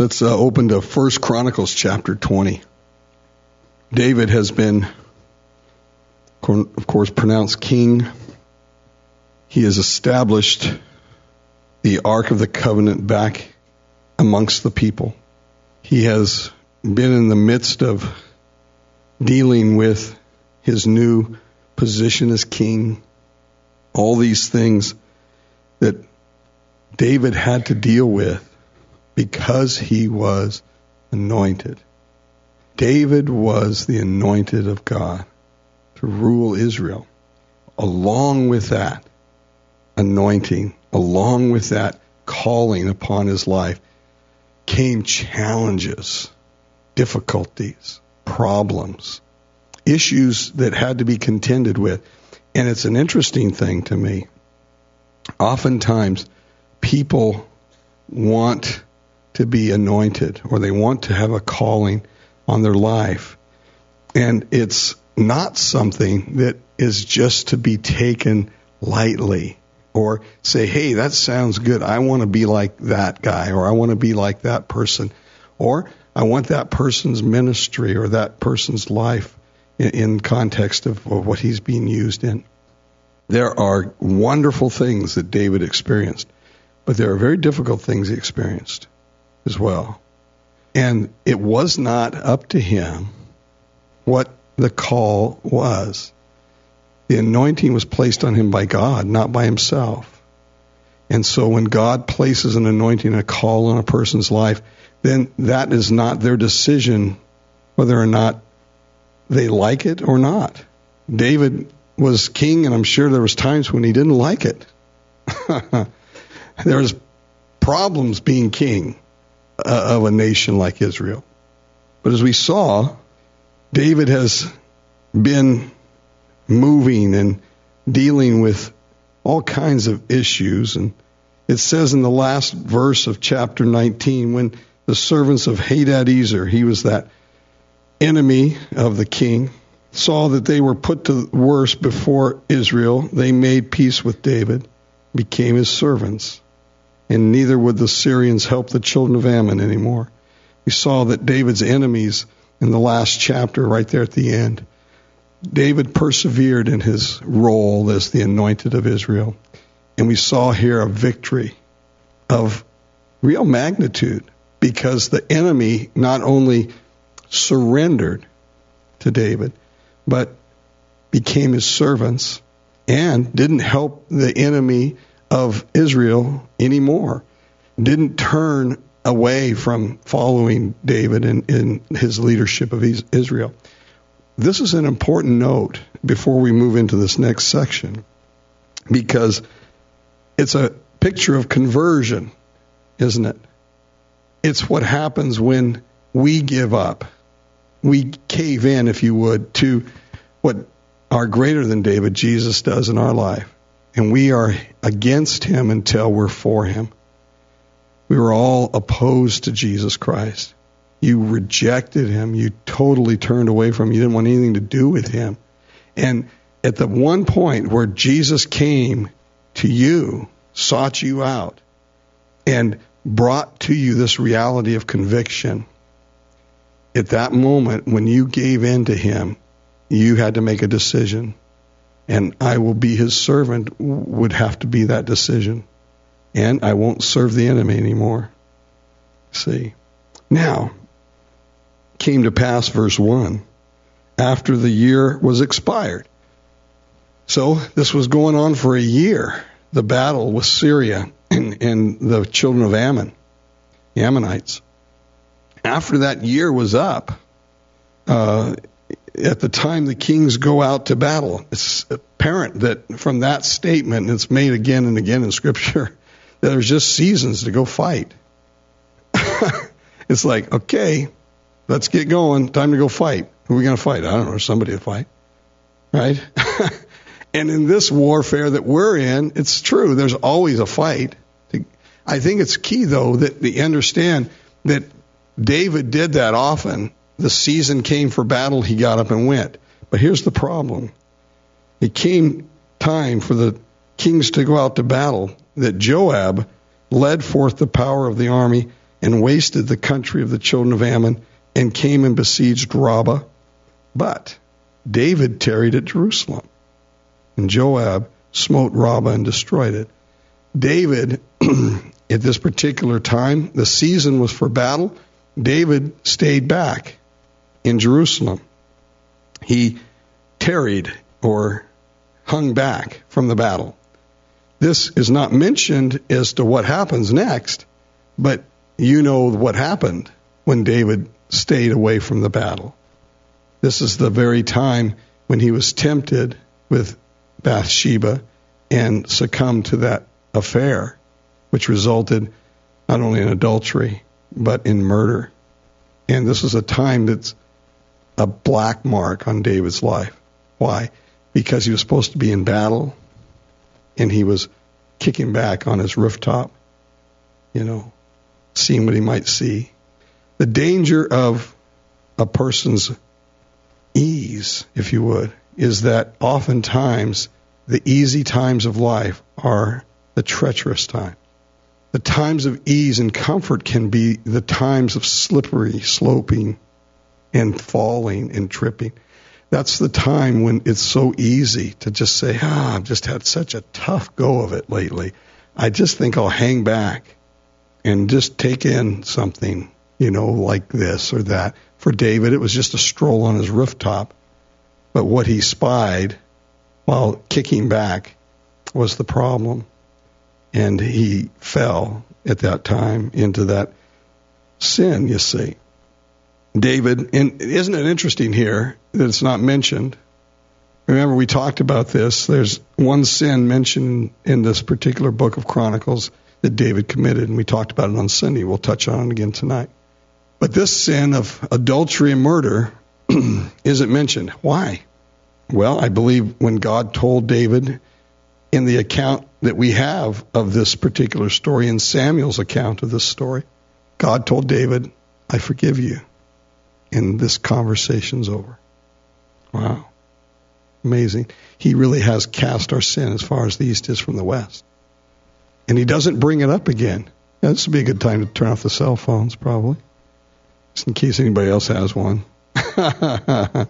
Let's open to 1 Chronicles chapter 20. David has been, of course, pronounced king. He has established the Ark of the Covenant back amongst the people. He has been in the midst of dealing with his new position as king. All these things that David had to deal with because he was anointed. David was the anointed of God to rule Israel. Along with that anointing, along with that calling upon his life, came challenges, difficulties, problems, issues that had to be contended with. And it's an interesting thing to me. Oftentimes, people want to be anointed, or they want to have a calling on their life. And it's not something that is just to be taken lightly, or say, hey, that sounds good. I want to be like that guy, or I want to be like that person, or I want that person's ministry or that person's life in context of what he's being used in. There are wonderful things that David experienced, but there are very difficult things he experienced as well. And it was not up to him what the call was. The anointing was placed on him by God, not by himself. And so when God places an anointing, a call on a person's life, then that is not their decision whether or not they like it or not. David was king, and I'm sure there was times when he didn't like it. There was problems being king of a nation like Israel. But as we saw, David has been moving and dealing with all kinds of issues. And it says in the last verse of chapter 19, when the servants of Hadadezer, he was that enemy of the king, saw that they were put to worse before Israel, they made peace with David, became his servants. And neither would the Syrians help the children of Ammon anymore. We saw that David's enemies in the last chapter, right there at the end, David persevered in his role as the anointed of Israel. And we saw here a victory of real magnitude, because the enemy not only surrendered to David, but became his servants and didn't help the enemy of Israel anymore. Didn't turn away from following David in his leadership of Israel. This is an important note before we move into this next section, because it's a picture of conversion, isn't it? It's what happens when we give up. We cave in, if you would, to what our greater than David, Jesus, does in our life. And we are against him until we're for him. We were all opposed to Jesus Christ. You rejected him. You totally turned away from him. You didn't want anything to do with him. And at the one point where Jesus came to you, sought you out, and brought to you this reality of conviction, at that moment when you gave in to him, you had to make a decision. And I will be his servant would have to be that decision. And I won't serve the enemy anymore. See. Now, came to pass, verse 1, after the year was expired. So this was going on for a year, the battle with Syria and the children of Ammon, the Ammonites. After that year was up, at the time the kings go out to battle, it's apparent that from that statement, and it's made again and again in Scripture, that there's just seasons to go fight. It's like, okay, let's get going. Time to go fight. Who are we going to fight? I don't know. Somebody to fight. Right? And in this warfare that we're in, it's true. There's always a fight. I think it's key, though, that we understand that David did that often. The season came for battle, he got up and went. But here's the problem. It came time for the kings to go out to battle, that Joab led forth the power of the army and wasted the country of the children of Ammon, and came and besieged Rabbah. But David tarried at Jerusalem, and Joab smote Rabbah and destroyed it. David, at this particular time, the season was for battle. David stayed back in Jerusalem. He tarried or hung back from the battle. This is not mentioned as to what happens next, but you know what happened when David stayed away from the battle. This is the very time when he was tempted with Bathsheba and succumbed to that affair, which resulted not only in adultery, but in murder. And this is a time that's a black mark on David's life. Why? Because he was supposed to be in battle, and he was kicking back on his rooftop, seeing what he might see. The danger of a person's ease, if you would, is that oftentimes the easy times of life are the treacherous times. The times of ease and comfort can be the times of slippery, sloping, and falling and tripping. That's the time when it's so easy to just say, I've just had such a tough go of it lately. I just think I'll hang back and just take in something, like this or that. For David, it was just a stroll on his rooftop. But what he spied while kicking back was the problem. And he fell at that time into that sin, you see. David, and isn't it interesting here that it's not mentioned? Remember, we talked about this. There's one sin mentioned in this particular book of Chronicles that David committed, and we talked about it on Sunday. We'll touch on it again tonight. But this sin of adultery and murder isn't mentioned. Why? Well, I believe when God told David in the account that we have of this particular story, in Samuel's account of this story, God told David, I forgive you. And this conversation's over. Wow. Amazing. He really has cast our sin as far as the east is from the west. And he doesn't bring it up again. Now, this would be a good time to turn off the cell phones, probably, just in case anybody else has one. But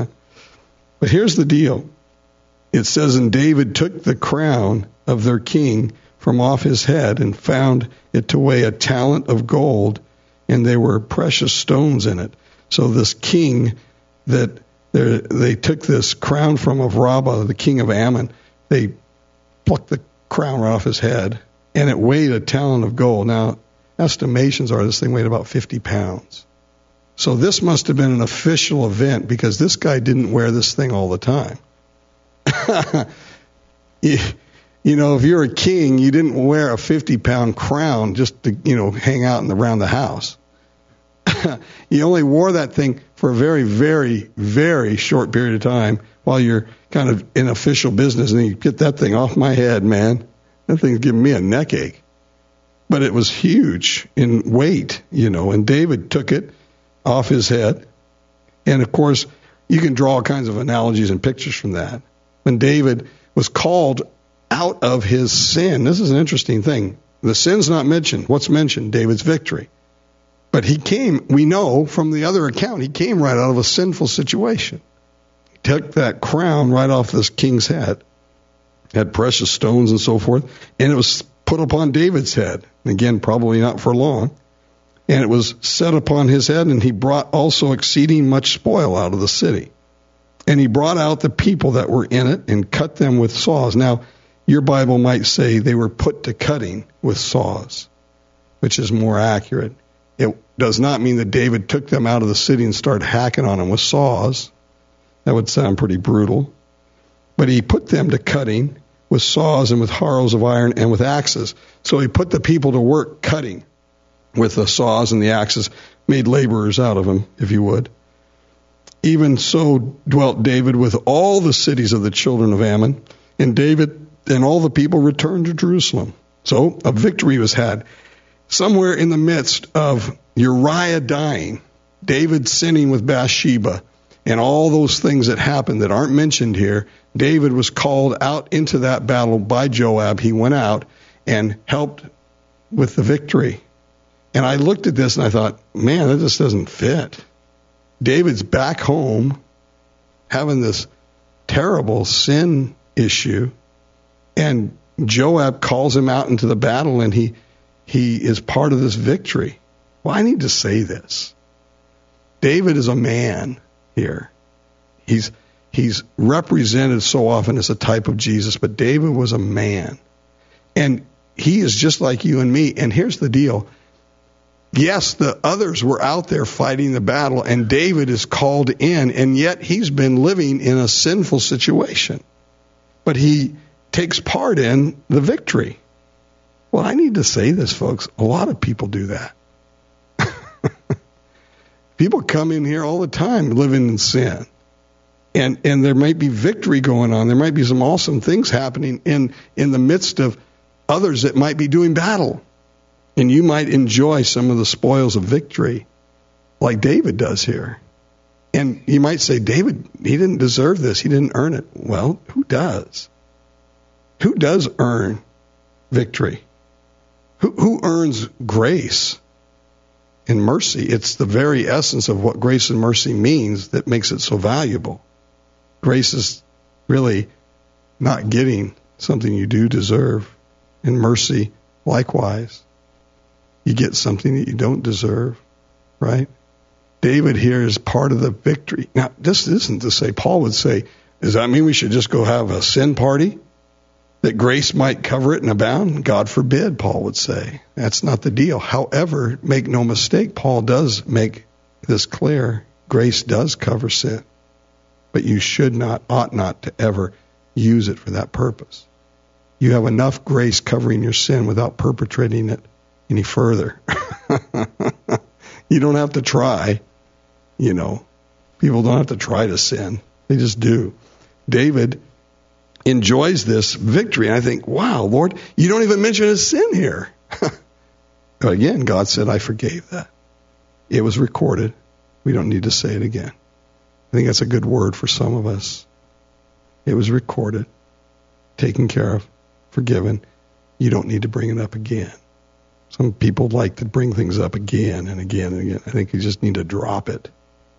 here's the deal. It says, and David took the crown of their king from off his head and found it to weigh a talent of gold, and there were precious stones in it. So this king that they took this crown from of Rabbah, the king of Ammon, they plucked the crown right off his head, and it weighed a talent of gold. Now, estimations are this thing weighed about 50 pounds. So this must have been an official event, because this guy didn't wear this thing all the time. If you're a king, you didn't wear a 50-pound crown just to, hang out around the house. You only wore that thing for a very, very, very short period of time while you're kind of in official business, and you get that thing off my head, man. That thing's giving me a neck ache. But it was huge in weight, and David took it off his head. And, of course, you can draw all kinds of analogies and pictures from that. When David was called out of his sin, this is an interesting thing. The sin's not mentioned. What's mentioned? David's victory. But he came, we know from the other account, he came right out of a sinful situation. He took that crown right off this king's head, had precious stones and so forth, and it was put upon David's head. Again, probably not for long. And it was set upon his head, and he brought also exceeding much spoil out of the city. And he brought out the people that were in it and cut them with saws. Now, your Bible might say they were put to cutting with saws, which is more accurate. It does not mean that David took them out of the city and started hacking on them with saws. That would sound pretty brutal. But he put them to cutting with saws and with harrows of iron and with axes. So he put the people to work cutting with the saws and the axes, made laborers out of them, if you would. Even so dwelt David with all the cities of the children of Ammon, and David and all the people returned to Jerusalem. So a victory was had. Somewhere in the midst of Uriah dying, David sinning with Bathsheba, and all those things that happened that aren't mentioned here, David was called out into that battle by Joab. He went out and helped with the victory. And I looked at this and I thought, man, that just doesn't fit. David's back home having this terrible sin issue, and Joab calls him out into the battle, and he is part of this victory. Well, I need to say this. David is a man here. He's represented so often as a type of Jesus, but David was a man. And he is just like you and me. And here's the deal. Yes, the others were out there fighting the battle, and David is called in, and yet he's been living in a sinful situation. But he takes part in the victory. Well, I need to say this, folks. A lot of people do that. People come in here all the time living in sin. And there might be victory going on. There might be some awesome things happening in the midst of others that might be doing battle. And you might enjoy some of the spoils of victory like David does here. And you might say, David, he didn't deserve this. He didn't earn it. Well, who does? Who does earn victory? Who earns grace and mercy? It's the very essence of what grace and mercy means that makes it so valuable. Grace is really not getting something you do deserve. And mercy, likewise. You get something that you don't deserve, right? David here is part of the victory. Now, this isn't to say, Paul would say, does that mean we should just go have a sin party? That grace might cover it and abound? God forbid, Paul would say. That's not the deal. However, make no mistake, Paul does make this clear. Grace does cover sin. But you should not, ought not to ever use it for that purpose. You have enough grace covering your sin without perpetrating it any further. You don't have to try, People don't have to try to sin. They just do. David enjoys this victory. And I think, wow, Lord, you don't even mention his sin here. But again, God said, I forgave that. It was recorded. We don't need to say it again. I think that's a good word for some of us. It was recorded, taken care of, forgiven. You don't need to bring it up again. Some people like to bring things up again and again and again. I think you just need to drop it.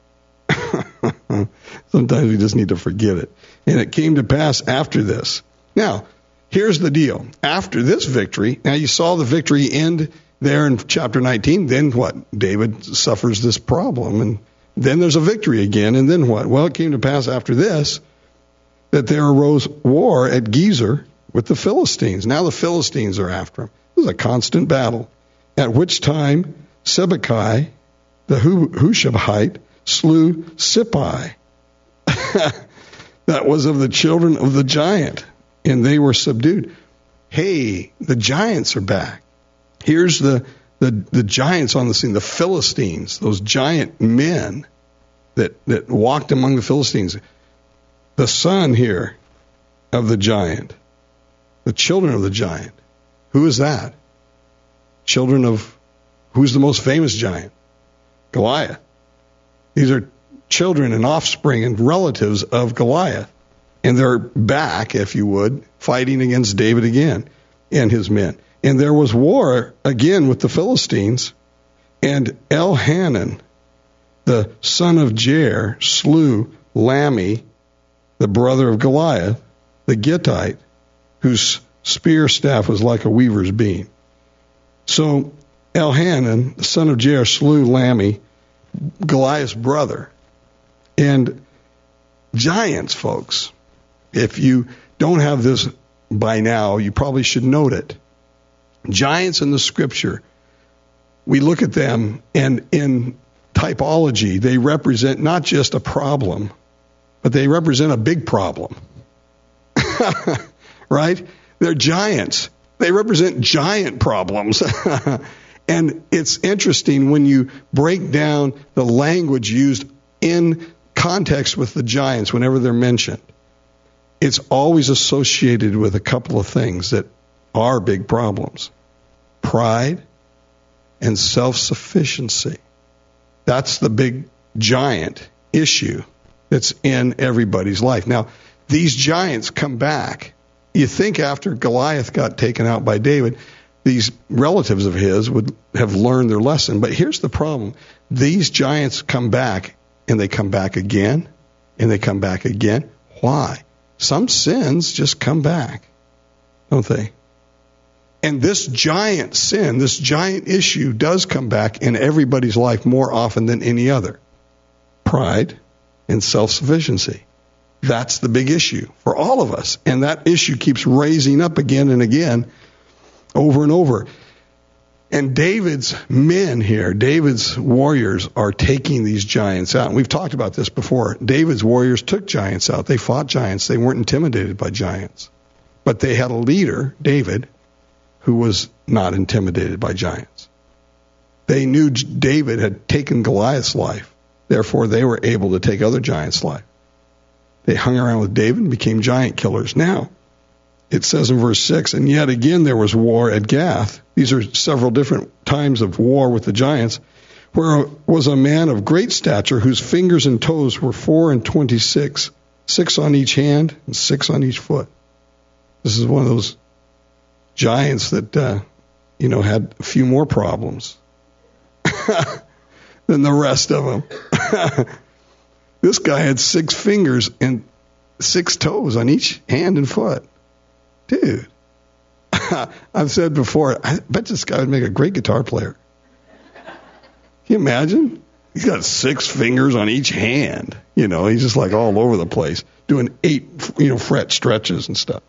Sometimes we just need to forget it. And it came to pass after this. Now, here's the deal. After this victory, now you saw the victory end there in chapter 19. Then what? David suffers this problem. And then there's a victory again. And then what? Well, it came to pass after this that there arose war at Gezer with the Philistines. Now the Philistines are after him. It was a constant battle, at which time Sibbecai, the Hushabite, slew Sippai. That was of the children of the giant, and they were subdued. Hey, the giants are back. Here's the giants on the scene, the Philistines, those giant men that walked among the Philistines. The son here of the giant, the children of the giant. Who is that? Children of, who's the most famous giant? Goliath. These are children and offspring and relatives of Goliath. And they're back, if you would, fighting against David again and his men. And there was war again with the Philistines. And Elhanan, the son of Jair, slew Lammi, the brother of Goliath, the Gittite, whose spear staff was like a weaver's beam. So Elhanan, the son of Jair, slew Lammi, Goliath's brother. And giants, folks, if you don't have this by now, you probably should note it. Giants in the scripture, we look at them, and in typology, they represent not just a problem, but they represent a big problem. Right? They're giants. They represent giant problems. And it's interesting when you break down the language used in context with the giants whenever they're mentioned. It's always associated with a couple of things that are big problems. Pride and self-sufficiency. That's the big giant issue that's in everybody's life. Now, these giants come back. You think after Goliath got taken out by David, these relatives of his would have learned their lesson. But here's the problem. These giants come back, and they come back again, and they come back again. Why? Some sins just come back, don't they? And this giant sin, this giant issue does come back in everybody's life more often than any other. Pride and self-sufficiency. That's the big issue for all of us. And that issue keeps raising up again and again, over and over. And David's men here, David's warriors, are taking these giants out. And we've talked about this before. David's warriors took giants out. They fought giants. They weren't intimidated by giants. But they had a leader, David, who was not intimidated by giants. They knew David had taken Goliath's life. Therefore, they were able to take other giants' life. They hung around with David and became giant killers. Now, it says in verse 6, and yet again there was war at Gath. These are several different times of war with the giants, where was a man of great stature whose fingers and toes were 4 and 26, 6 on each hand and 6 on each foot. This is one of those giants that, had a few more problems than the rest of them. This guy had 6 fingers and 6 toes on each hand and foot. Dude, I've said before, I bet this guy would make a great guitar player. Can you imagine? He's got 6 fingers on each hand. He's just like all over the place, doing 8, fret stretches and stuff.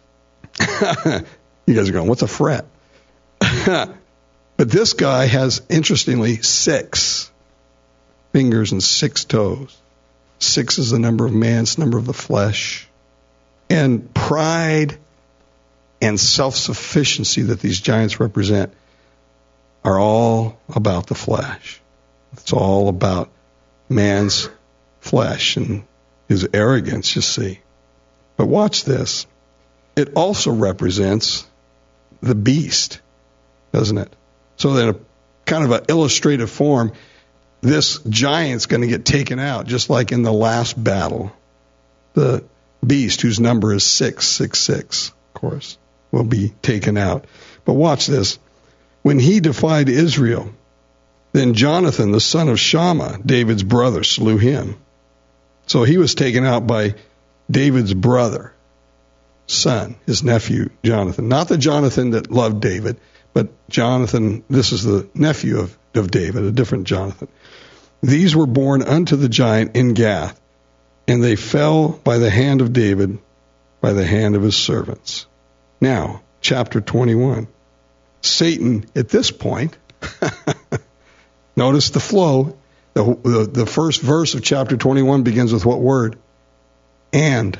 You guys are going, what's a fret? But this guy has, interestingly, 6 fingers and 6 toes. 6 is the number of man, it's the number of the flesh. And pride and self-sufficiency that these giants represent are all about the flesh. It's all about man's flesh and his arrogance, you see. But watch this. It also represents the beast, doesn't it? So that in a kind of an illustrative form, this giant's going to get taken out, just like in the last battle. The beast, whose number is 666, of course, will be taken out. But watch this. When he defied Israel, then Jonathan, the son of Shammah, David's brother, slew him. So he was taken out by David's brother, son, his nephew, Jonathan. Not the Jonathan that loved David, but Jonathan, this is the nephew of David, a different Jonathan. These were born unto the giant in Gath, and they fell by the hand of David, by the hand of his servants. Now, chapter 21. Satan, at this point, notice the flow. The first verse of chapter 21 begins with what word? And,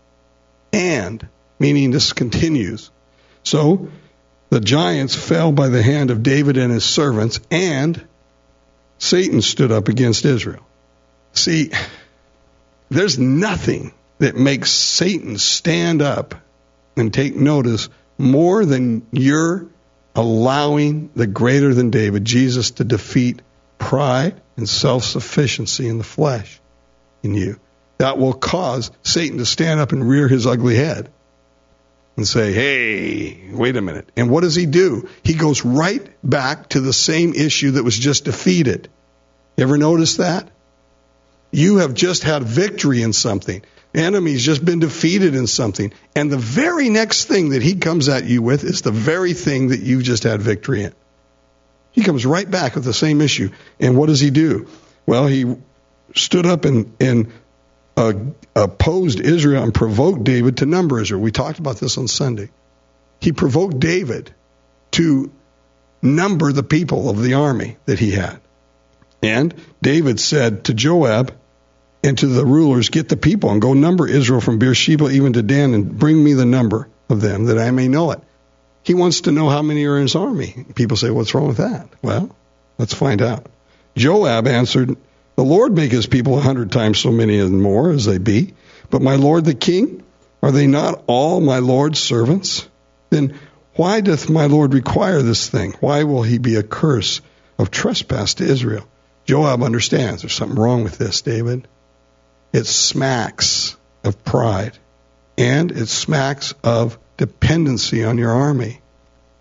meaning this continues. So, the giants fell by the hand of David and his servants, and Satan stood up against Israel. See, there's nothing that makes Satan stand up and take notice more than you're allowing the greater than David, Jesus, to defeat pride and self-sufficiency in the flesh in you. That will cause Satan to stand up and rear his ugly head and say, hey, wait a minute. And what does he do? He goes right back to the same issue that was just defeated. You ever notice that? You have just had victory in something. The enemy's just been defeated in something. And the very next thing that he comes at you with is the very thing that you just had victory in. He comes right back with the same issue. And what does he do? Well, he stood up and opposed Israel and provoked David to number Israel. We talked about this on Sunday. He provoked David to number the people of the army that he had. And David said to Joab and to the rulers, get the people and go number Israel from Beersheba even to Dan and bring me the number of them that I may know it. He wants to know how many are in his army. People say, what's wrong with that? Well, let's find out. Joab answered, the Lord make his people 100 times so many and more as they be. But my lord the king, are they not all my lord's servants? Then why doth my lord require this thing? Why will he be a curse of trespass to Israel? Joab understands there's something wrong with this, David. It smacks of pride, and it smacks of dependency on your army.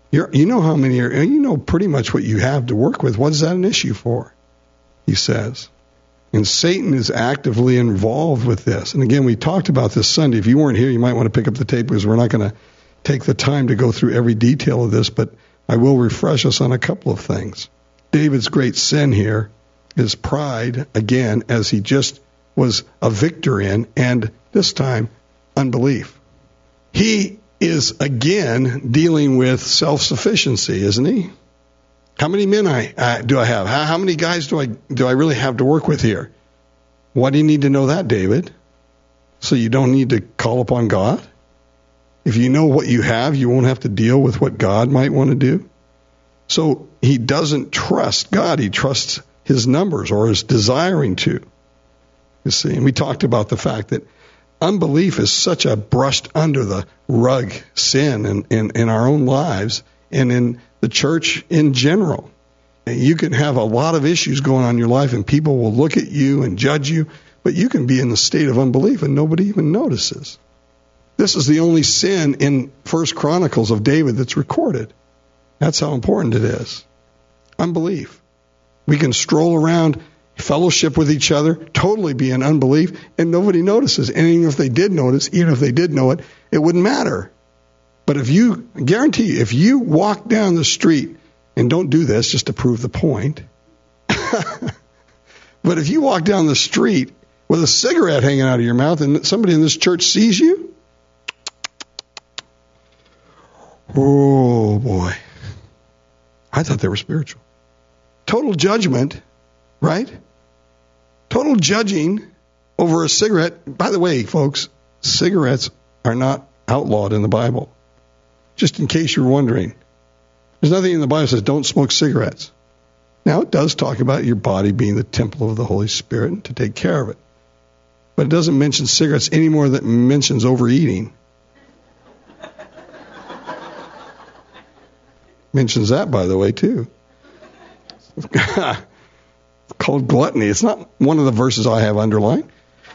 You know how many are, you know pretty much what you have to work with. What is that an issue for? He says. And Satan is actively involved with this. And again, we talked about this Sunday. If you weren't here, you might want to pick up the tape because we're not going to take the time to go through every detail of this, but I will refresh us on a couple of things. David's great sin here is pride, again, as he just was a victor in, and this time, unbelief. He is, again, dealing with self-sufficiency, isn't he? How many men do I have? How many guys do I really have to work with here? Why do you need to know that, David? So you don't need to call upon God? If you know what you have, you won't have to deal with what God might want to do. So he doesn't trust God. He trusts his numbers, or is desiring to. You see, and we talked about the fact that unbelief is such a brushed under the rug sin in our own lives and in the church in general. You can have a lot of issues going on in your life, and people will look at you and judge you, but you can be in the state of unbelief and nobody even notices. This is the only sin in 1 Chronicles of David that's recorded. That's how important it is. Unbelief. We can stroll around, fellowship with each other, totally be in unbelief, and nobody notices. And even if they did notice, even if they did know it, it wouldn't matter. But I guarantee you, if you walk down the street, and don't do this just to prove the point, but if you walk down the street with a cigarette hanging out of your mouth and somebody in this church sees you, oh boy, I thought they were spiritual. Total judgment, right? Total judging over a cigarette. By the way, folks, cigarettes are not outlawed in the Bible. Just in case you're wondering. There's nothing in the Bible that says don't smoke cigarettes. Now, it does talk about your body being the temple of the Holy Spirit and to take care of it. But it doesn't mention cigarettes any more than it mentions overeating. Mentions that, by the way, too. It's called gluttony. It's not one of the verses I have underlined.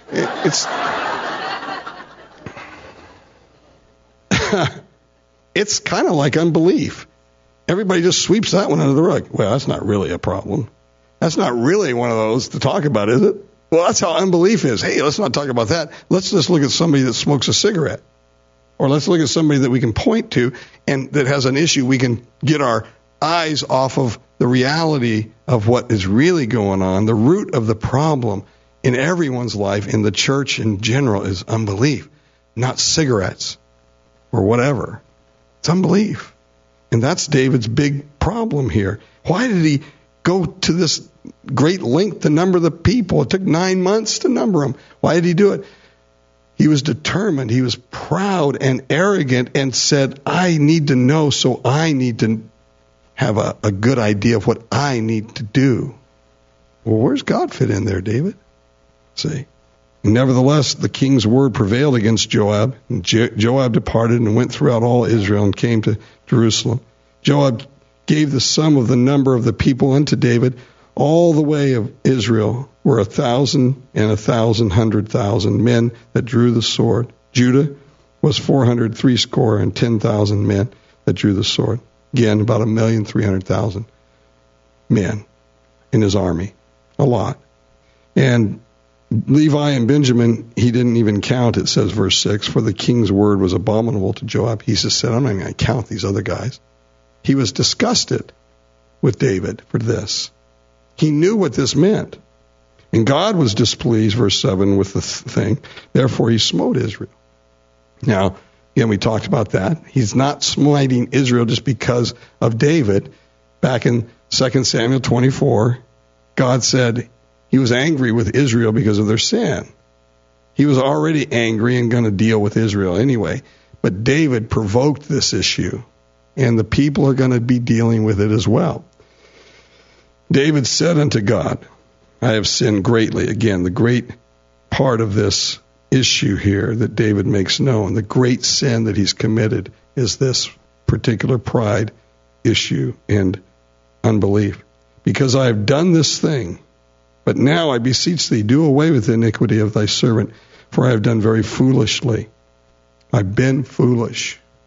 It's kind of like unbelief. Everybody just sweeps that one under the rug. Well, that's not really a problem. That's not really one of those to talk about, is it? Well, that's how unbelief is. Hey, let's not talk about that. Let's just look at somebody that smokes a cigarette. Or let's look at somebody that we can point to and that has an issue. We can get our eyes off of the reality of what is really going on. The root of the problem in everyone's life, in the church in general, is unbelief, not cigarettes or whatever. It's unbelief. And that's David's big problem here. Why did he go to this great length to number the people? It took 9 months to number them. Why did he do it? He was determined. He was proud and arrogant and said, I need to know, so I need to have a good idea of what I need to do. Well, where's God fit in there, David? See? Nevertheless, the king's word prevailed against Joab. And Joab departed and went throughout all Israel and came to Jerusalem. Joab gave the sum of the number of the people unto David. All the way of Israel were 1,000 and 1,000 men that drew the sword. Judah was 460 men that drew the sword. Again, about 1,300,000 men in his army. A lot. And Levi and Benjamin, he didn't even count, it says, verse 6, for the king's word was abominable to Joab. He just said, I'm not going to count these other guys. He was disgusted with David for this. He knew what this meant. And God was displeased, verse 7, with the thing. Therefore, he smote Israel. Now, again, we talked about that. He's not smiting Israel just because of David. Back in 2 Samuel 24, God said he was angry with Israel because of their sin. He was already angry and going to deal with Israel anyway. But David provoked this issue, and the people are going to be dealing with it as well. David said unto God, I have sinned greatly. Again, the great part of this issue here that David makes known, the great sin that he's committed, is this particular pride issue and unbelief. Because I have done this thing, but now I beseech thee, do away with the iniquity of thy servant, for I have done very foolishly. I've been foolish.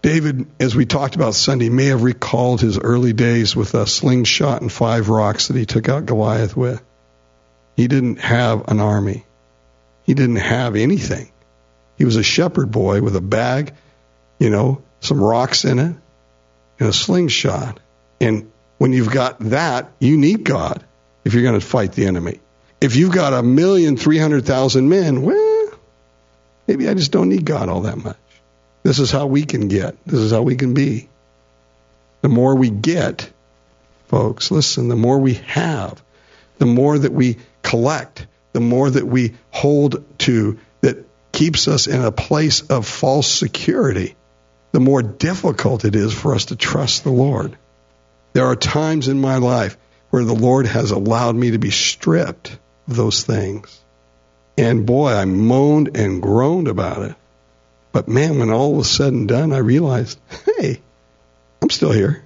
David, as we talked about Sunday, may have recalled his early days with a slingshot and 5 rocks that he took out Goliath with. He didn't have an army. He didn't have anything. He was a shepherd boy with a bag, some rocks in it, and a slingshot. And when you've got that, you need God if you're going to fight the enemy. If you've got 1,300,000 men, well, maybe I just don't need God all that much. This is how we can get. This is how we can be. The more we get, folks, listen, the more we have, the more that we collect, the more that we hold to that keeps us in a place of false security, the more difficult it is for us to trust the Lord. There are times in my life where the Lord has allowed me to be stripped of those things. And boy, I moaned and groaned about it. But man, when all was said and done, I realized, hey, I'm still here.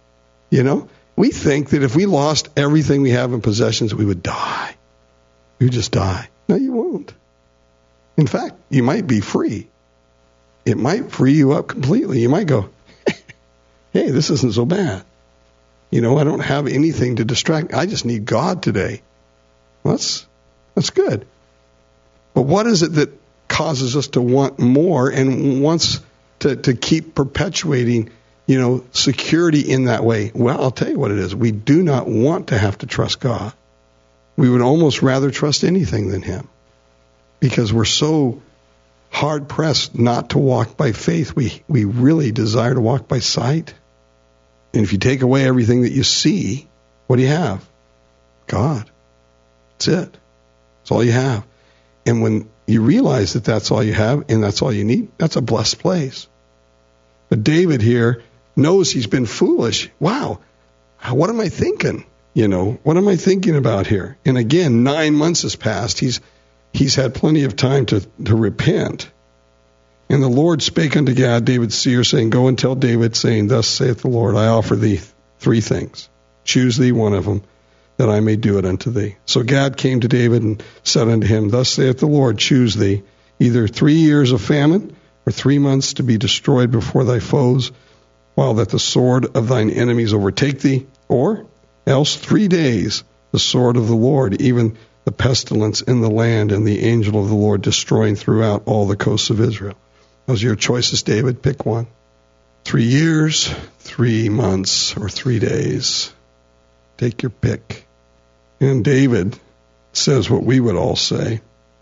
We think that if we lost everything we have in possessions, we would die. We would just die. No, you won't. In fact, you might be free. It might free you up completely. You might go, hey, this isn't so bad. I don't have anything to distract me. I just need God today. Well, that's good. But what is it that causes us to want more and wants to keep perpetuating, security in that way? Well, I'll tell you what it is. We do not want to have to trust God. We would almost rather trust anything than him because we're so hard-pressed not to walk by faith. We really desire to walk by sight. And if you take away everything that you see, what do you have? God. That's it. That's all you have. And when you realize that that's all you have and that's all you need, that's a blessed place. But David here knows he's been foolish. Wow, what am I thinking? What am I thinking about here? And again, 9 months has passed. He's had plenty of time to repent. And the Lord spake unto Gad, David's seer, saying, Go and tell David, saying, Thus saith the Lord, I offer thee 3 things. Choose thee one of them, that I may do it unto thee. So Gad came to David and said unto him, Thus saith the Lord, choose thee either 3 years of famine or 3 months to be destroyed before thy foes, while that the sword of thine enemies overtake thee, or else 3 days the sword of the Lord, even the pestilence in the land, and the angel of the Lord destroying throughout all the coasts of Israel. Those are your choices, David. Pick one. 3 years, 3 months, or 3 days. Take your pick. And David says what we would all say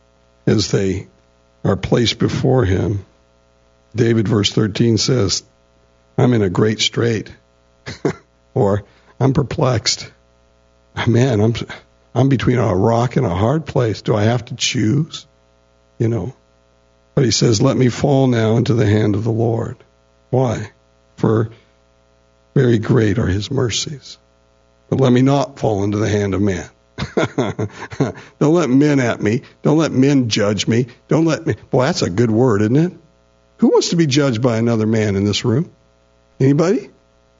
as they are placed before him. David, verse 13, says, I'm in a great strait. Or, I'm perplexed. Man, I'm between a rock and a hard place. Do I have to choose? But he says, let me fall now into the hand of the Lord. Why? For very great are his mercies. But let me not fall into the hand of man. Don't let men at me. Don't let men judge me. Don't let me. Boy, that's a good word, isn't it? Who wants to be judged by another man in this room? Anybody?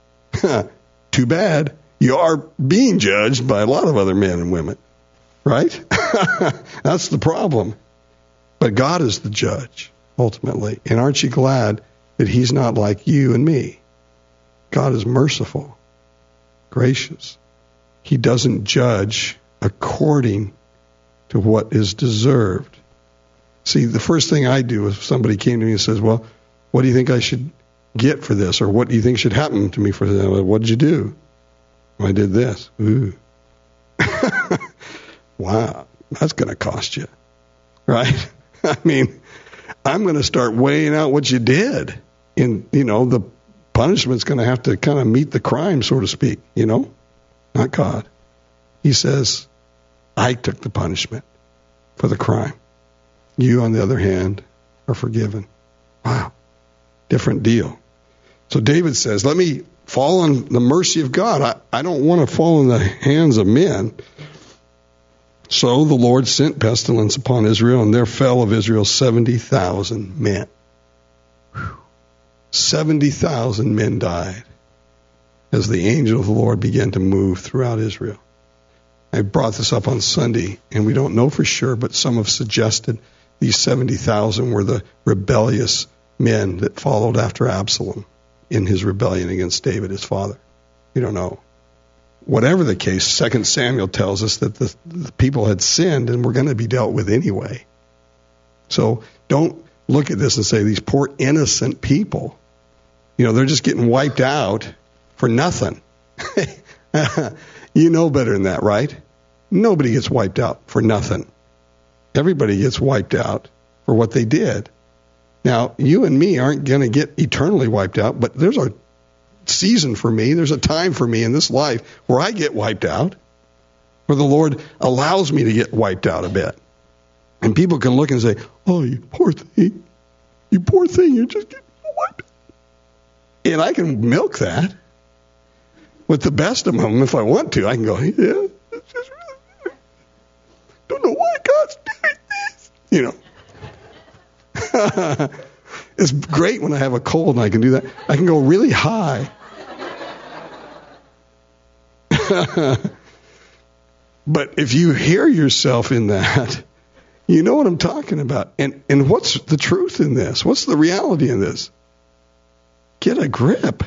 Too bad. You are being judged by a lot of other men and women, right? That's the problem. But God is the judge, ultimately. And aren't you glad that he's not like you and me? God is merciful, gracious. He doesn't judge according to what is deserved. See, the first thing I do if somebody came to me and says, well, what do you think I should get for this? Or what do you think should happen to me for this? What did you do? I did this. Ooh. Wow, that's going to cost you, right? I mean, I'm going to start weighing out what you did. And, the punishment's going to have to kind of meet the crime, so to speak, not God. He says, I took the punishment for the crime. You, on the other hand, are forgiven. Wow, different deal. So David says, let me fall on the mercy of God. I don't want to fall in the hands of men. So the Lord sent pestilence upon Israel, and there fell of Israel 70,000 men. 70,000 men died as the angel of the Lord began to move throughout Israel. I brought this up on Sunday, and we don't know for sure, but some have suggested these 70,000 were the rebellious men that followed after Absalom in his rebellion against David, his father. We don't know. Whatever the case, 2 Samuel tells us that the people had sinned and were going to be dealt with anyway. So don't look at this and say, these poor innocent people, they're just getting wiped out for nothing. You know better than that, right? Nobody gets wiped out for nothing. Everybody gets wiped out for what they did. Now, you and me aren't going to get eternally wiped out, but there's a season for me, there's a time for me in this life where I get wiped out, where the Lord allows me to get wiped out a bit. And people can look and say, oh, you poor thing, you're just getting wiped out. And I can milk that with the best of them if I want to. I can go, yeah, it's just really, don't know why God's doing this, It's great when I have a cold and I can do that. I can go really high. But if you hear yourself in that, you know what I'm talking about. And what's the truth in this? What's the reality in this? Get a grip.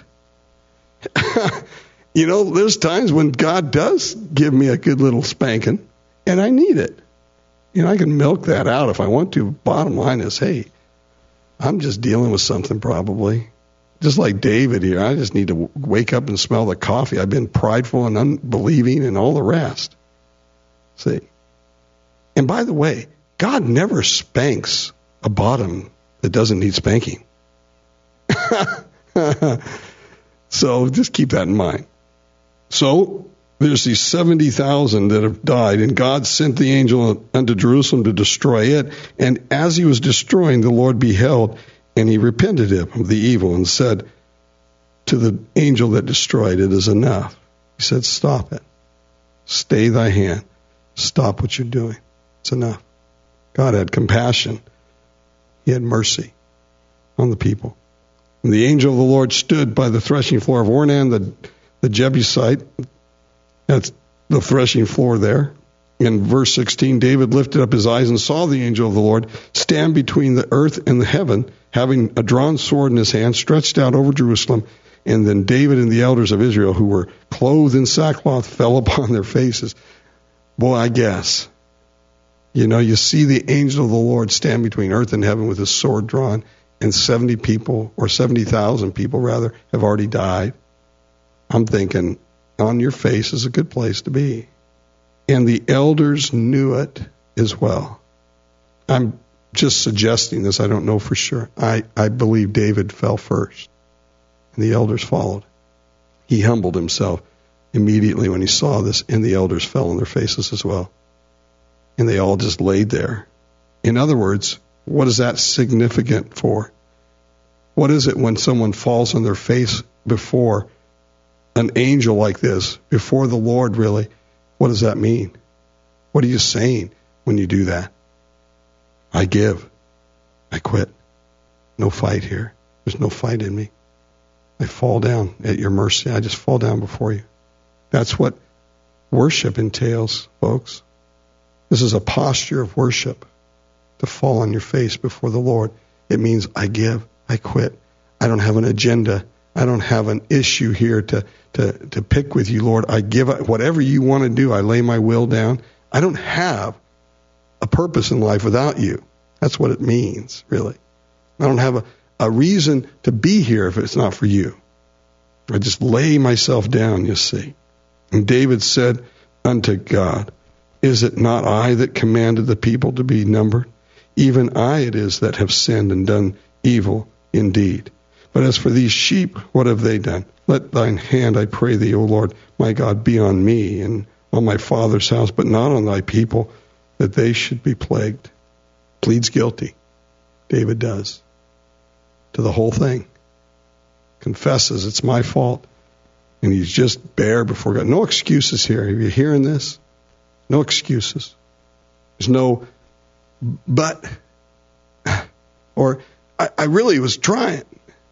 There's times when God does give me a good little spanking, and I need it. I can milk that out if I want to. Bottom line is, hey, I'm just dealing with something probably. Just like David here, I just need to wake up and smell the coffee. I've been prideful and unbelieving and all the rest. See? And by the way, God never spanks a bottom that doesn't need spanking. So just keep that in mind. So there's these 70,000 that have died, and God sent the angel unto Jerusalem to destroy it. And as he was destroying, the Lord beheld, and he repented him of the evil and said to the angel that destroyed, it is enough. He said, stop it. Stay thy hand. Stop what you're doing. It's enough. God had compassion. He had mercy on the people. And the angel of the Lord stood by the threshing floor of Ornan, the Jebusite. That's the threshing floor there. In verse 16, David lifted up his eyes and saw the angel of the Lord stand between the earth and the heaven, having a drawn sword in his hand, stretched out over Jerusalem. And then David and the elders of Israel, who were clothed in sackcloth, fell upon their faces. Boy, I guess. You see the angel of the Lord stand between earth and heaven with his sword drawn, and 70 people, or 70,000 people rather, have already died. I'm thinking, on your face is a good place to be. And the elders knew it as well. I'm just suggesting this. I don't know for sure. I believe David fell first, and the elders followed. He humbled himself immediately when he saw this, and the elders fell on their faces as well. And they all just laid there. In other words, what is that significant for? What is it when someone falls on their face before an angel like this, before the Lord really? What does that mean? What are you saying when you do that? I give. I quit. No fight here. There's no fight in me. I fall down at your mercy. I just fall down before you. That's what worship entails, folks. This is a posture of worship, to fall on your face before the Lord. It means I give, I quit. I don't have an agenda. I don't have an issue here to pick with you, Lord. I give whatever you want to do. I lay my will down. I don't have a purpose in life without you. That's what it means, really. I don't have a reason to be here if it's not for you. I just lay myself down, you see. And David said unto God, is it not I that commanded the people to be numbered? Even I it is that have sinned and done evil indeed. But as for these sheep, what have they done? Let thine hand, I pray thee, O Lord, my God, be on me and on my father's house, but not on thy people, that they should be plagued. Pleads guilty. David does. To the whole thing. Confesses it's my fault. And he's just bare before God. No excuses here. Are you hearing this? No excuses. There's no but. Or I really was trying.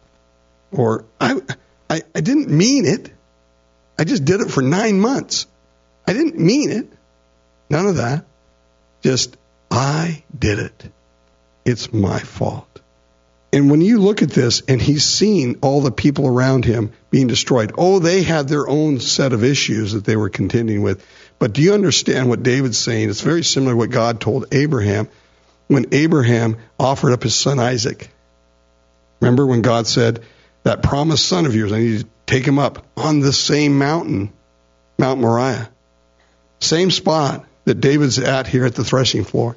Or I didn't mean it. I just did it for 9 months. I didn't mean it. None of that. Just I did it. It's my fault. And when you look at this, and he's seen all the people around him being destroyed. Oh, they had their own set of issues that they were contending with. But do you understand what David's saying? It's very similar to what God told Abraham when Abraham offered up his son Isaac. Remember when God said, that promised son of yours, I need you to take him up on the same mountain, Mount Moriah. Same spot that David's at here at the threshing floor.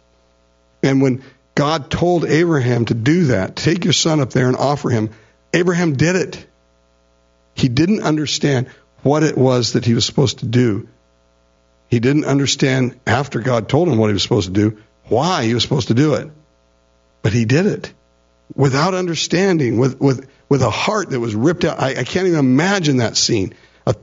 And when God told Abraham to do that, take your son up there and offer him, Abraham did it. He didn't understand what it was that he was supposed to do. He didn't understand, after God told him what he was supposed to do, why he was supposed to do it. But he did it without understanding, with a heart that was ripped out. I can't even imagine that scene. A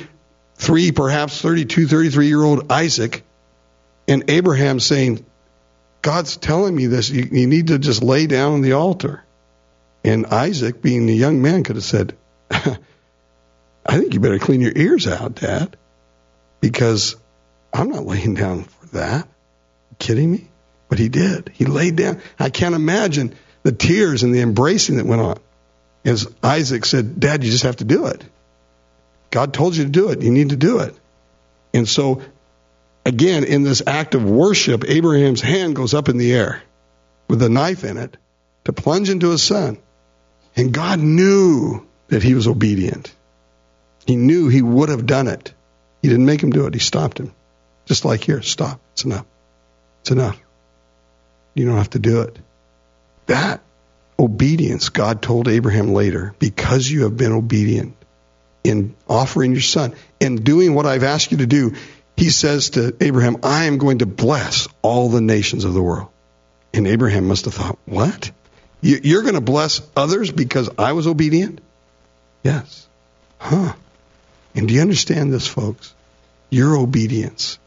33, perhaps 32, 33-year-old Isaac, and Abraham saying, God's telling me this. You need to just lay down on the altar. And Isaac, being the young man, could have said, I think you better clean your ears out, Dad, because I'm not laying down for that. You kidding me? But he did. He laid down. I can't imagine the tears and the embracing that went on. As Isaac said, Dad, you just have to do it. God told you to do it. You need to do it. And so, again, in this act of worship, Abraham's hand goes up in the air with a knife in it to plunge into his son. And God knew that he was obedient. He knew he would have done it. He didn't make him do it. He stopped him. Just like here, stop. It's enough. It's enough. You don't have to do it. That obedience, God told Abraham later, because you have been obedient in offering your son and doing what I've asked you to do, he says to Abraham, I am going to bless all the nations of the world. And Abraham must have thought, what? You're going to bless others because I was obedient? Yes. Huh. And do you understand this, folks? Your obedience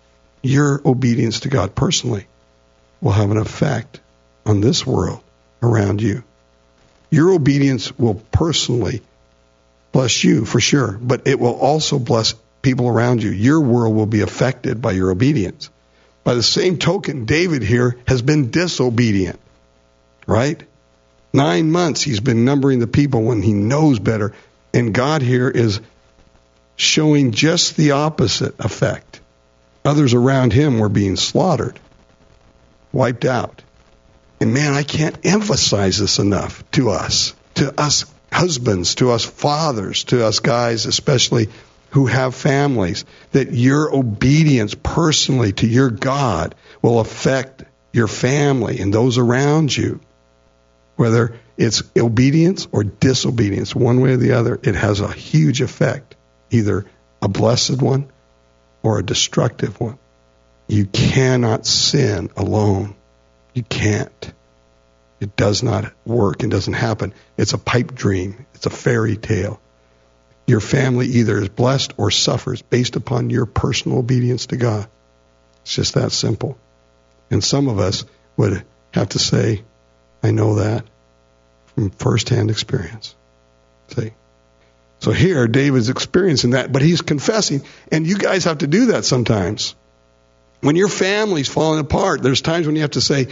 to God personally will have an effect on this world around you. Your obedience will personally bless you for sure, but it will also bless people around you. Your world will be affected by your obedience. By the same token, David here has been disobedient, right? 9 months he's been numbering the people when he knows better, and God here is showing just the opposite effect. Others around him were being slaughtered, wiped out. And man, I can't emphasize this enough to us husbands, to us fathers, to us guys especially who have families, that your obedience personally to your God will affect your family and those around you. Whether it's obedience or disobedience, one way or the other, it has a huge effect, either a blessed one or a destructive one. You cannot sin alone. You can't. It does not work. It doesn't happen. It's a pipe dream. It's a fairy tale. Your family either is blessed or suffers based upon your personal obedience to God. It's just that simple. And some of us would have to say, I know that from firsthand experience. See? So here, David's experiencing that, but he's confessing. And you guys have to do that sometimes. When your family's falling apart, there's times when you have to say,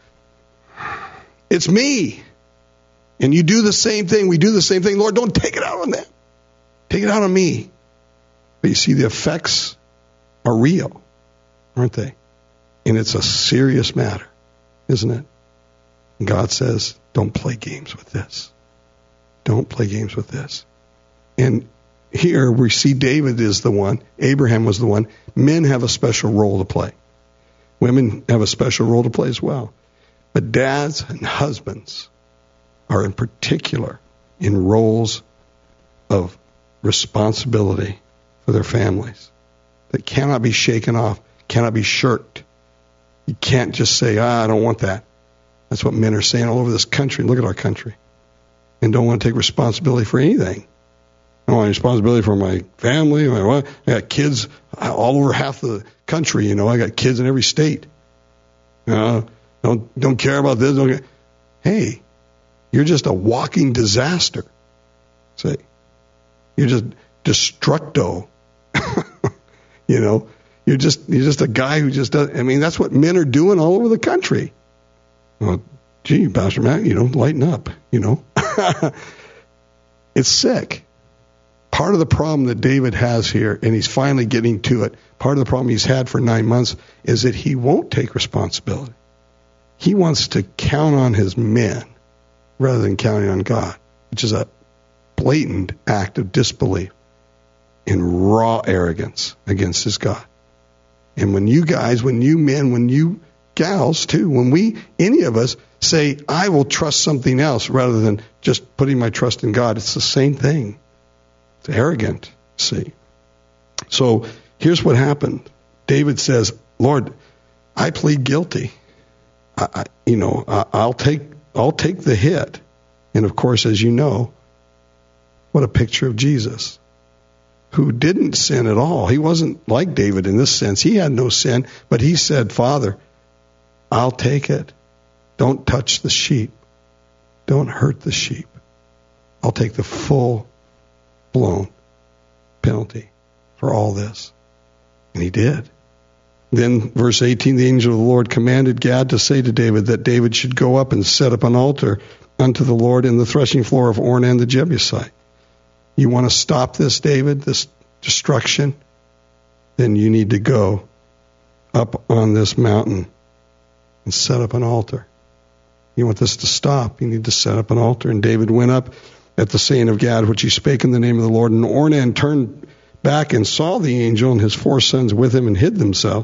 it's me. And you do the same thing. We do the same thing. Lord, don't take it out on them. Take it out on me. But you see, the effects are real, aren't they? And it's a serious matter, isn't it? And God says, don't play games with this. Don't play games with this. And here we see David is the one. Abraham was the one. Men have a special role to play. Women have a special role to play as well. But dads and husbands are in particular in roles of responsibility for their families that cannot be shaken off, cannot be shirked. You can't just say, I don't want that. That's what men are saying all over this country. Look at our country. And don't want to take responsibility for anything. I don't want responsibility for my family. I got kids all over half the country. I got kids in every state. Don't care about this. Hey, you're just a walking disaster. See, you're just destructo. You're just a guy who just does. I mean, that's what men are doing all over the country. Well, gee, Pastor Matt, lighten up, It's sick. Part of the problem that David has here, and he's finally getting to it, part of the problem he's had for 9 months is that he won't take responsibility. He wants to count on his men rather than counting on God, which is a blatant act of disbelief and raw arrogance against his God. And when you guys, when you men, when you gals too, when any of us say, I will trust something else rather than just putting my trust in God, it's the same thing. It's arrogant, see. So here's what happened. David says, Lord, I plead guilty. I'll take the hit. And of course, as you know, what a picture of Jesus, who didn't sin at all. He wasn't like David in this sense. He had no sin, but he said, Father, I'll take it. Don't touch the sheep. Don't hurt the sheep. I'll take the full-blown penalty for all this. And he did. Then, verse 18, the angel of the Lord commanded Gad to say to David that David should go up and set up an altar unto the Lord in the threshing floor of Ornan the Jebusite. You want to stop this, David, this destruction? Then you need to go up on this mountain and set up an altar. You want this to stop, you need to set up an altar. And David went up at the saying of Gad, which he spake in the name of the Lord. And Ornan turned back and saw the angel and his 4 sons with him and hid themselves.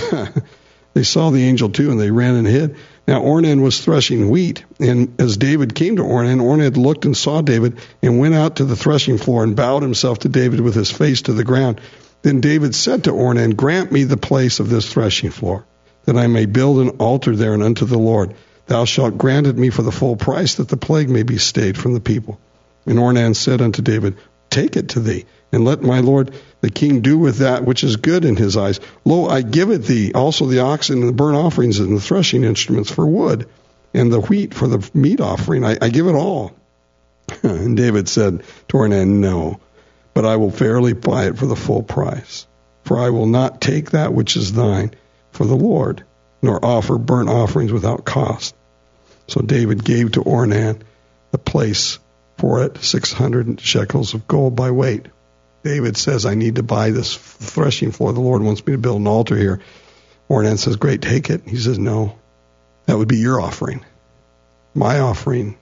They saw the angel too, and they ran and hid. Now Ornan was threshing wheat, and as David came to Ornan, Ornan looked and saw David and went out to the threshing floor and bowed himself to David with his face to the ground. Then David said to Ornan, grant me the place of this threshing floor, that I may build an altar there and unto the Lord. Thou shalt grant it me for the full price, that the plague may be stayed from the people. And Ornan said unto David, take it to thee, and let my lord the king do with that which is good in his eyes. Lo, I give it thee also the oxen and the burnt offerings and the threshing instruments for wood, and the wheat for the meat offering. I give it all. And David said to Ornan, no, but I will fairly buy it for the full price. For I will not take that which is thine for the Lord, nor offer burnt offerings without cost. So David gave to Ornan the place for it, 600 shekels of gold by weight. David says, I need to buy this threshing floor. The Lord wants me to build an altar here. Ornan says, great, take it. He says, no, that would be your offering. My offering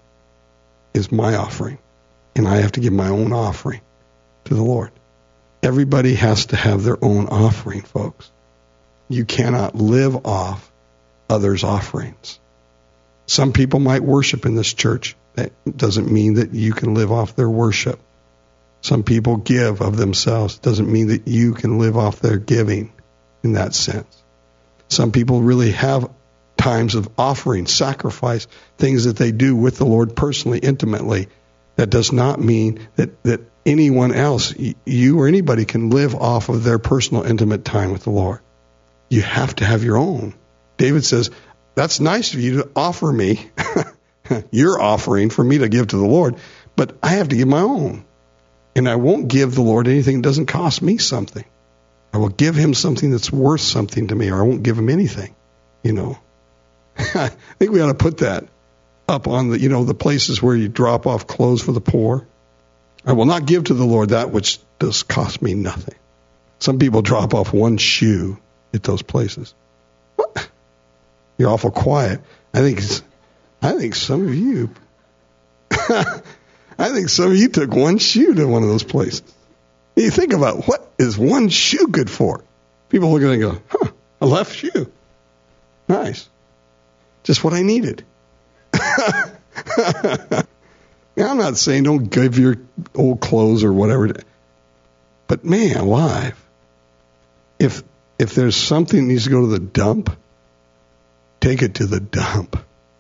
is my offering, and I have to give my own offering to the Lord. Everybody has to have their own offering, folks. You cannot live off others' offerings. Some people might worship in this church. That doesn't mean that you can live off their worship. Some people give of themselves. It doesn't mean that you can live off their giving in that sense. Some people really have times of offering, sacrifice, things that they do with the Lord personally, intimately. That does not mean that anyone else, you or anybody, can live off of their personal, intimate time with the Lord. You have to have your own. David says, that's nice of you to offer me your offering for me to give to the Lord, but I have to give my own. And I won't give the Lord anything that doesn't cost me something. I will give him something that's worth something to me, or I won't give him anything, I think we ought to put that up on the places where you drop off clothes for the poor. I will not give to the Lord that which does cost me nothing. Some people drop off one shoe at those places. What? You're awful quiet. I think some of you took one shoe to one of those places. You think about, what is one shoe good for? People look at it and go, a left shoe. Nice. Just what I needed. Now, I'm not saying don't give your old clothes or whatever. But man, alive. If there's something that needs to go to the dump, take it to the dump.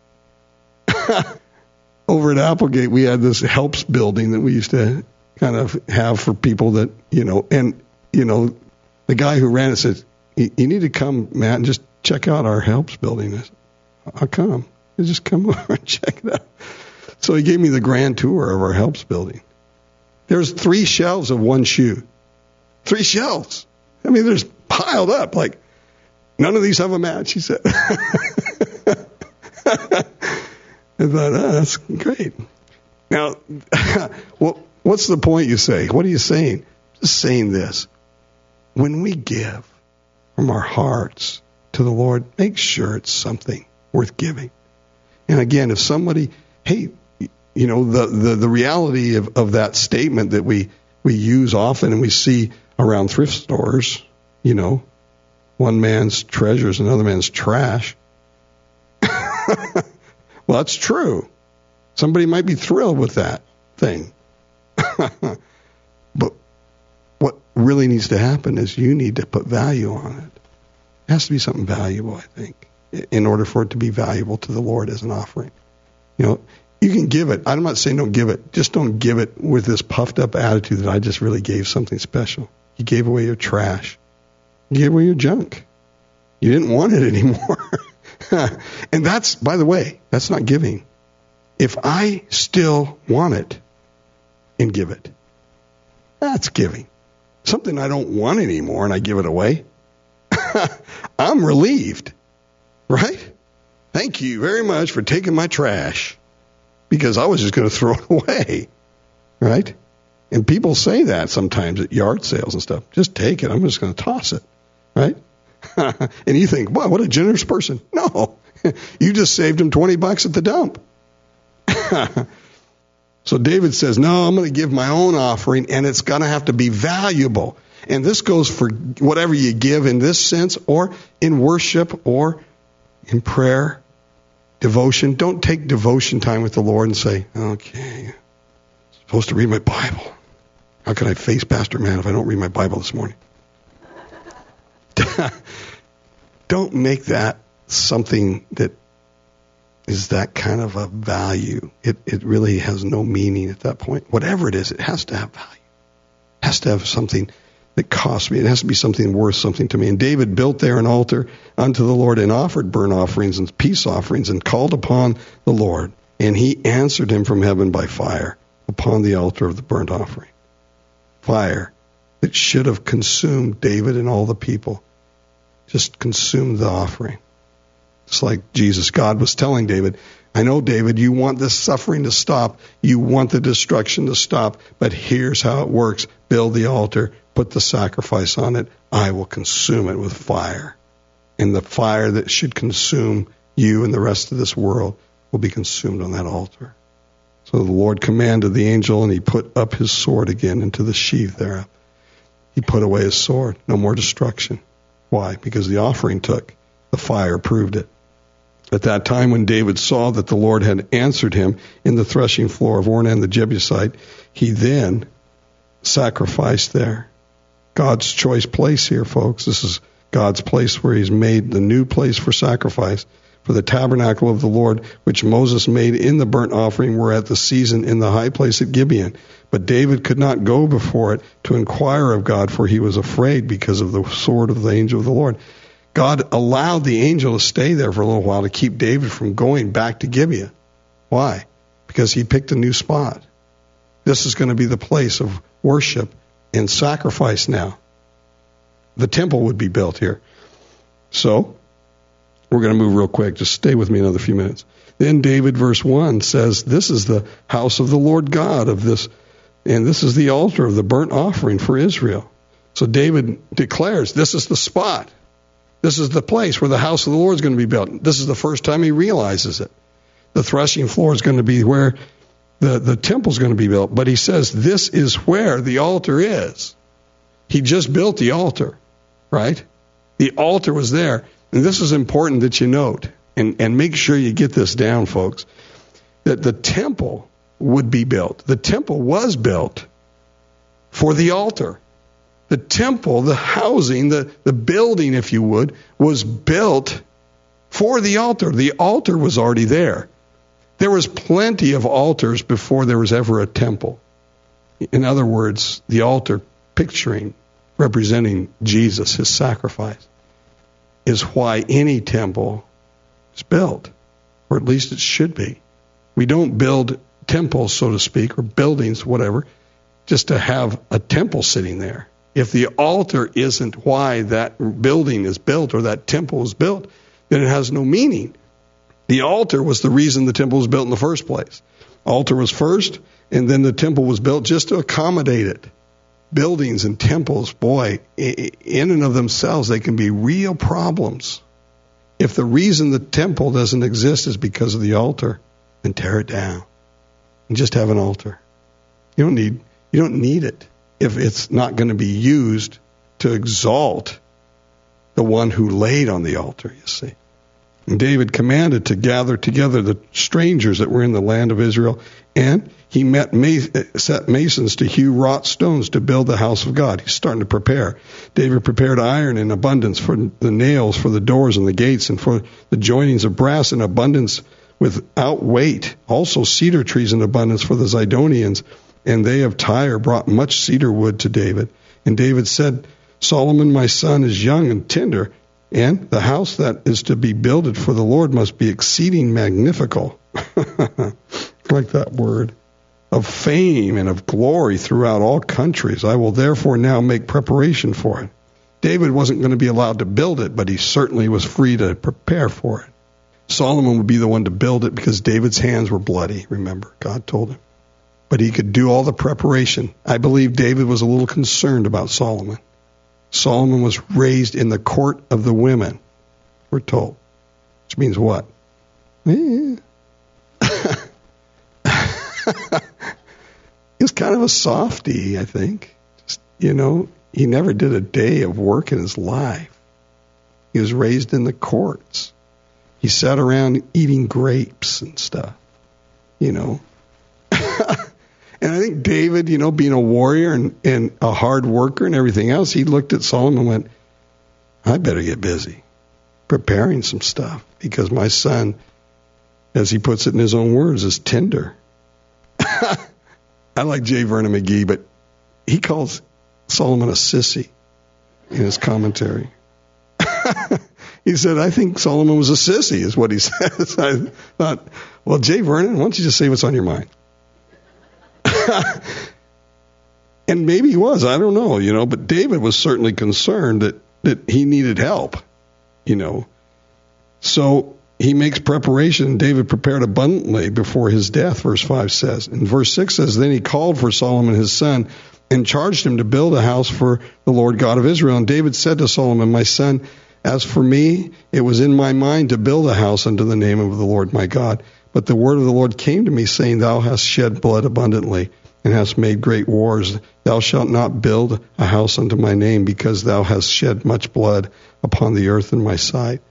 Over at Applegate, we had this Helps building that we used to kind of have for people that, the guy who ran it said, you need to come, Matt, and just check out our Helps building. I said, I'll come. You just come over and check it out. So he gave me the grand tour of our Helps building. There's 3 shelves of one shoe. 3 shelves. I mean, there's piled up. Like, none of these have a match, he said. I thought, that's great. Now, what's the point, you say? What are you saying? Just saying this. When we give from our hearts to the Lord, make sure it's something worth giving. And again, if somebody, hey, the reality of that statement that we use often and we see around thrift stores, one man's treasure is another man's trash. Well, that's true. Somebody might be thrilled with that thing. But what really needs to happen is you need to put value on it. It has to be something valuable, I think, in order for it to be valuable to the Lord as an offering. You can give it. I'm not saying don't give it. Just don't give it with this puffed up attitude that I just really gave something special. You gave away your trash. You gave away your junk. You didn't want it anymore. And that's, by the way, that's not giving. If I still want it and give it, that's giving. Something I don't want anymore and I give it away, I'm relieved, right? Thank you very much for taking my trash, because I was just going to throw it away, right? And people say that sometimes at yard sales and stuff. Just take it. I'm just going to toss it, right? And you think, wow, what a generous person. No, you just saved him $20 at the dump. So David says, no, I'm going to give my own offering, and it's going to have to be valuable. And this goes for whatever you give in this sense, or in worship, or in prayer, devotion. Don't take devotion time with the Lord and say, okay, I'm supposed to read my Bible. How can I face Pastor Matt if I don't read my Bible this morning? Don't make that something that is that kind of a value. It really has no meaning at that point. Whatever it is, it has to have value. It has to have something that costs me. It has to be something worth something to me. And David built there an altar unto the Lord and offered burnt offerings and peace offerings and called upon the Lord. And he answered him from heaven by fire upon the altar of the burnt offering. Fire that should have consumed David and all the people. Just consumed the offering. It's like Jesus, God was telling David, I know, David, you want this suffering to stop. You want the destruction to stop. But here's how it works. Build the altar. Put the sacrifice on it. I will consume it with fire. And the fire that should consume you and the rest of this world will be consumed on that altar. So the Lord commanded the angel, and he put up his sword again into the sheath thereof. He put away his sword. No more destruction. Why? Because the offering took. The fire proved it. At that time, when David saw that the Lord had answered him in the threshing floor of Ornan the Jebusite, he then sacrificed there. God's choice place here, folks. This is God's place where he's made the new place for sacrifice. For the tabernacle of the Lord, which Moses made in the burnt offering, were at the season in the high place at Gibeon. But David could not go before it to inquire of God, for he was afraid because of the sword of the angel of the Lord. God allowed the angel to stay there for a little while to keep David from going back to Gibeon. Why? Because he picked a new spot. This is going to be the place of worship and sacrifice now. The temple would be built here. So, we're going to move real quick. Just stay with me another few minutes. Then David, verse 1, says, this is the house of the Lord God of this, and this is the altar of the burnt offering for Israel. So David declares, this is the spot. This is the place where the house of the Lord is going to be built. This is the first time he realizes it. The threshing floor is going to be where the temple is going to be built. But he says, this is where the altar is. He just built the altar, right? The altar was there. And this is important that you note, and make sure you get this down, folks, that the temple would be built. The temple was built for the altar. The temple, the housing, the building, if you would, was built for the altar. The altar was already there. There was plenty of altars before there was ever a temple. In other words, the altar representing Jesus, his sacrifice, is why any temple is built, or at least it should be. We don't build temples, so to speak, or buildings, whatever, just to have a temple sitting there. If the altar isn't why that building is built or that temple is built, then it has no meaning. The altar was the reason the temple was built in the first place. Altar was first, and then the temple was built just to accommodate it. Buildings and temples, boy, in and of themselves, they can be real problems. If the reason the temple doesn't exist is because of the altar, then tear it down and just have an altar. You don't need it if it's not going to be used to exalt the one who laid on the altar, you see. And David commanded to gather together the strangers that were in the land of Israel, and he set masons to hew wrought stones to build the house of God. He's starting to prepare. David prepared iron in abundance for the nails, for the doors and the gates, and for the joinings of brass in abundance without weight. Also cedar trees in abundance for the Zidonians, and they of Tyre brought much cedar wood to David. And David said, Solomon my son is young and tender, and the house that is to be builded for the Lord must be exceeding magnifical. Like that word. Of fame and of glory throughout all countries. I will therefore now make preparation for it. David wasn't going to be allowed to build it, but he certainly was free to prepare for it. Solomon would be the one to build it because David's hands were bloody, remember. God told him. But he could do all the preparation. I believe David was a little concerned about Solomon. Solomon was raised in the court of the women, we're told. Which means what? He was kind of a softy, I think. Just, he never did a day of work in his life. He was raised in the courts. He sat around eating grapes and stuff, And I think David, being a warrior and a hard worker and everything else, he looked at Solomon and went, I better get busy preparing some stuff because my son, as he puts it in his own words, is tender. I like J. Vernon McGee, but he calls Solomon a sissy in his commentary. He said, I think Solomon was a sissy, is what he says. I thought, well, J. Vernon, why don't you just say what's on your mind? And maybe he was, I don't know, but David was certainly concerned that he needed help, So he makes preparation. David prepared abundantly before his death, verse 5 says. And verse 6 says, then he called for Solomon his son and charged him to build a house for the Lord God of Israel. And David said to Solomon, my son, as for me, it was in my mind to build a house unto the name of the Lord my God. But the word of the Lord came to me, saying, thou hast shed blood abundantly, and hast made great wars. Thou shalt not build a house unto my name, because thou hast shed much blood upon the earth in my sight.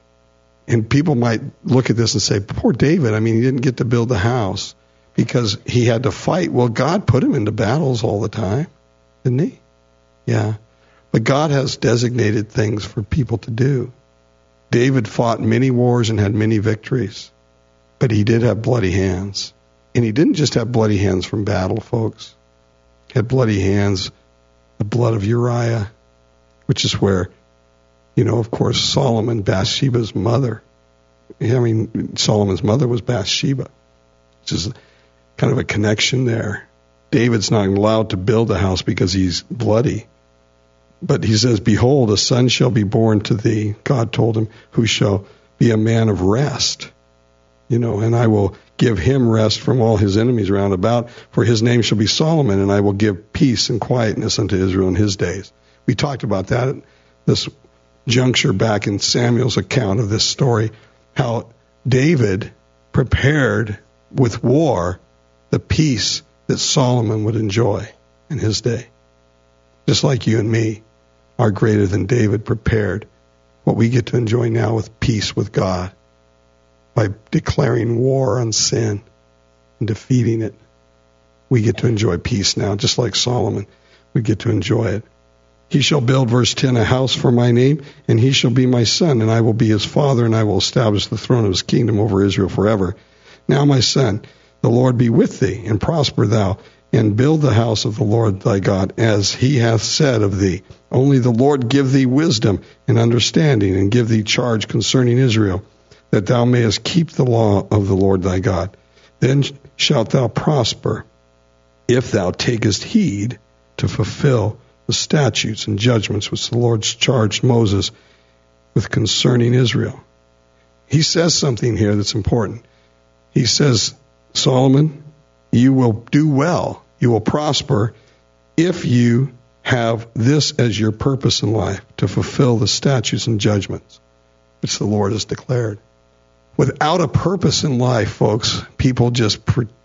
And people might look at this and say, poor David, he didn't get to build the house because he had to fight. Well, God put him into battles all the time, didn't he? Yeah. But God has designated things for people to do. David fought many wars and had many victories, but he did have bloody hands. And he didn't just have bloody hands from battle, folks. He had bloody hands, the blood of Uriah, which is where, of course, Solomon, Bathsheba's mother. Solomon's mother was Bathsheba, which is kind of a connection there. David's not allowed to build a house because he's bloody. But he says, behold, a son shall be born to thee, God told him, who shall be a man of rest. And I will give him rest from all his enemies round about, for his name shall be Solomon, and I will give peace and quietness unto Israel in his days. We talked about that at this juncture back in Samuel's account of this story, how David prepared with war the peace that Solomon would enjoy in his day. Just like you and me are greater than David prepared what we get to enjoy now with peace with God by declaring war on sin and defeating it. We get to enjoy peace now, just like Solomon. We get to enjoy it. He shall build, verse 10, a house for my name, and he shall be my son, and I will be his father, and I will establish the throne of his kingdom over Israel forever. Now, my son, the Lord be with thee, and prosper thou, and build the house of the Lord thy God, as he hath said of thee. Only the Lord give thee wisdom and understanding, and give thee charge concerning Israel, that thou mayest keep the law of the Lord thy God. Then shalt thou prosper, if thou takest heed to fulfill the statutes and judgments which the Lord charged Moses with concerning Israel. he says something here that's important. He says, Solomon, you will do well. You will prosper if you have this as your purpose in life, to fulfill the statutes and judgments which the Lord has declared. Without a purpose in life, folks, people just,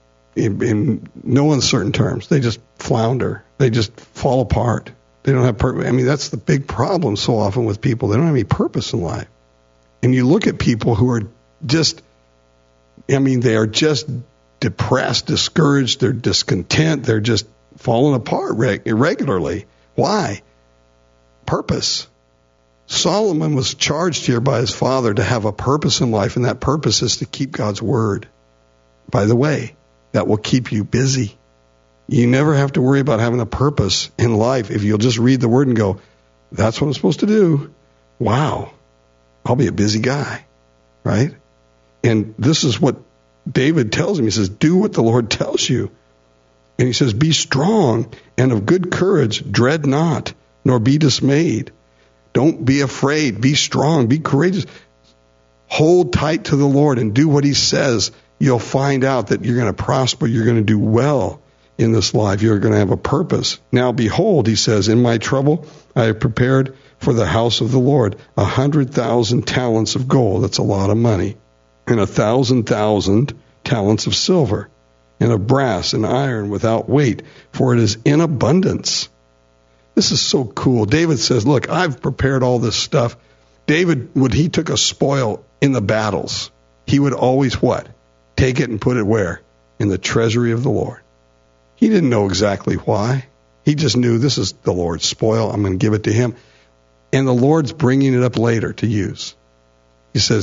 in no uncertain terms, they just flounder. They just fall apart. They don't have purpose. I mean, that's the big problem so often with people. They don't have any purpose in life. And you look at people who are just, they are just depressed, discouraged, they're discontent, they're just falling apart irregularly. Why? Purpose. Solomon was charged here by his father to have a purpose in life, and that purpose is to keep God's word. By the way, that will keep you busy. You never have to worry about having a purpose in life if you'll just read the word and go, that's what I'm supposed to do. Wow, I'll be a busy guy, right? And this is what David tells him. He says, do what the Lord tells you. And he says, be strong and of good courage, dread not, nor be dismayed. Don't be afraid, be strong, be courageous. Hold tight to the Lord and do what he says. You'll find out that you're going to prosper, you're going to do well in this life. You're going to have a purpose. Now behold, he says, in my trouble, I have prepared for the house of the Lord 100,000 talents of gold. That's a lot of money. And 1,000,000 talents of silver, and of brass and iron without weight, for it is in abundance. This is so cool. David says, look, I've prepared all this stuff. David, when he took a spoil in the battles, he would always what? Take it and put it where? In the treasury of the Lord. He didn't know exactly why. He just knew this is the Lord's spoil. I'm going to give it to him. And the Lord's bringing it up later to use. He says,